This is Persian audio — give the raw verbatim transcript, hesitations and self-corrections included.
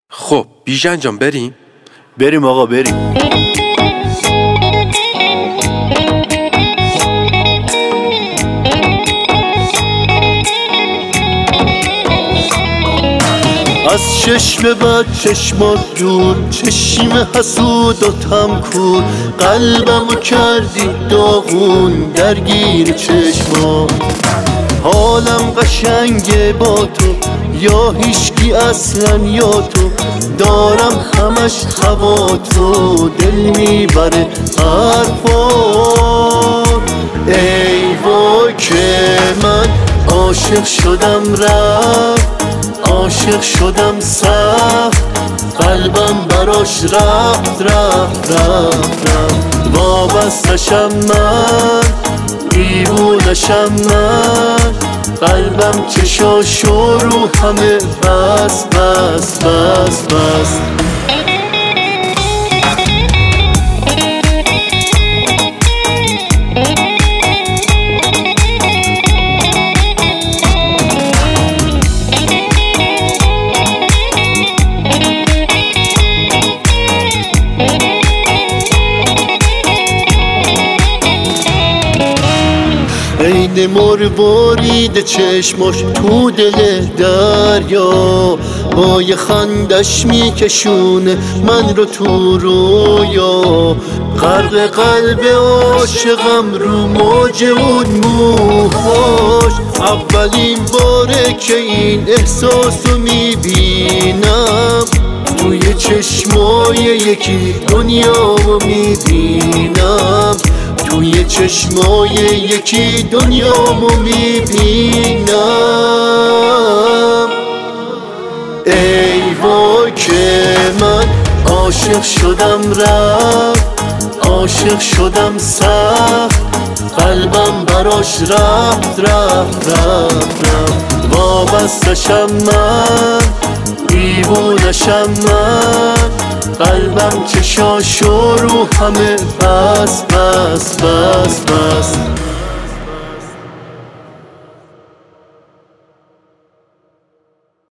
خب بیژن جان بریم؟ بریم آقا بریم. از چشم بد چشمات دور، چشم حسوداتم کور، قلبمو کردی داغون درگیر چشمات. حالم قشنگه با تو یا هیچکی اصلا یا تو، دارم همش هوا تو، دل میبره حرفات. ای وای که من عاشق شدم رفت، عاشق شدم سخت، قلبم براش رفت رفت رفت رفت. وابستشم من، دیوونشم من، قلبم چشاشو رو همه بس بس بس بس. عین مروارید چشماش تو دل دریا، با یه خندش میکشونه من رو تو رویا. غرق قلب عاشقم رو موج اون موهاش، اولین باره که این احساسو میبینم، توی چشمای یکی دنیامو میبینم، توی چشمای یکی دنیامو میبینم. ای وای که من عاشق شدم رفت، عاشق شدم سخت، قلبم براش رفت رفت رفت رفت. وابستشم من، دیوونشم من، قلبم چشاشو رو همه بس بس بس بس.